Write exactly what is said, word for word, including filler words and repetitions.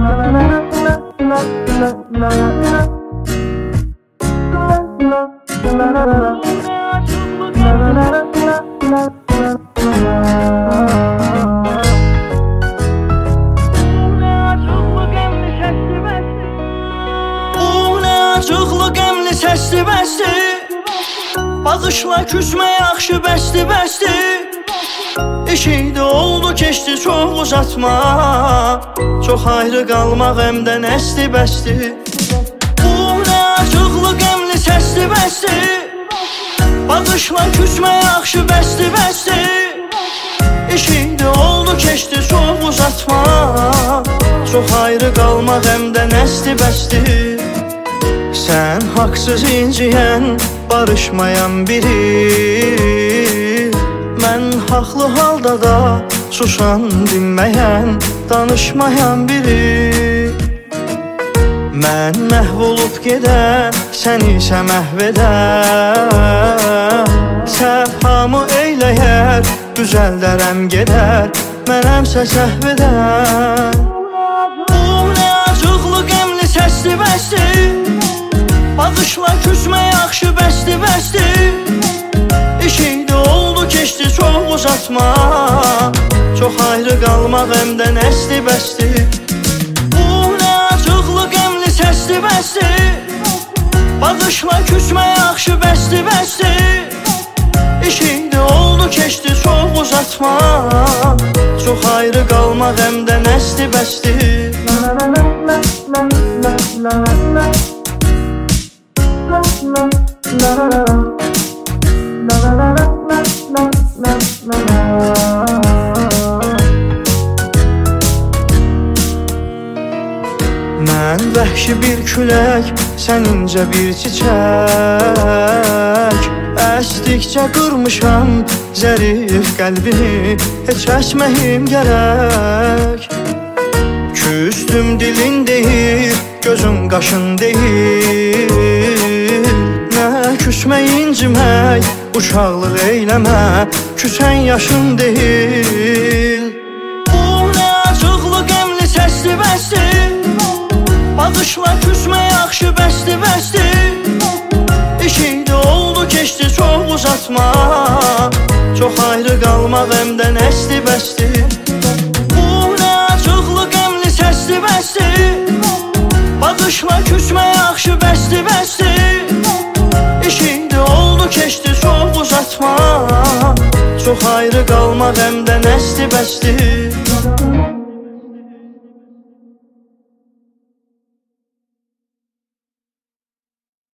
Acıqlı qəmli səsli bəsdi, baxışla küsmə yaxşı bəsdi bəsdi. İşiydi oldu keçdi çox uzatma, çox ayrı qalmaq əmdən əsdi bəsdi. Bu nə acıqlı qəmli səsli bəsdi, baxışla küsmə yaxşı bəsdi bəsdi. İşiydi oldu keçdi çox uzatma, çox ayrı qalmaq əmdən əsdi bəsdi. Sən haqsız inciyən, barışmayan biri, mən haqlı halda da susan, dinməyən, danışmayan biri. Mən məhv olub gedən, sən isə məhv edən, səfhamı eyləyər, düzəldərəm gedər, mənəmsə səhv edən. Bu nə acıqlı qəmli səsli bəsdi, baxışla küsmə yaxşı bəsdi bəsdi. İşiydi oldu keçdi çox uzatma, çox ayrı qalmaq əmdən əsdi bəsdi. Bu nə acıqlı qəmli səsli bəsdi, baxışla küsmə yaxşı bəsdi bəsdi. İşiydi oldu keçdi çox uzatma, çox ayrı qalmaq əmdən əsdi bəsdi. Mən vəhşi bir külək, sən incə bir çiçək. Əsdikcə qırmışam zərif qəlbimi, heç əsməyim gərək. Küstüm dilin deyir, gözün qaşın deyir. Nə küsmək, incimək, uşaqlıq eyləmə, küsən yaşın deyil. Bu nə acıqlı qəmli səsli bəsdi, baxışla küsmə yaxşı bəsdi bəsdi. İşiydi oldu keçdi çox uzatma, çox ayrı qalmaq əmdən əsdi bəsdi. Bu nə acıqlı qəmli səsli bəsdi, baxışla küsmə yaxşı bəsdi bəsdi. İşiydi oldu keçdi çox uzatma, çox ayrı qalmaq əmdən əsdi bəsdi.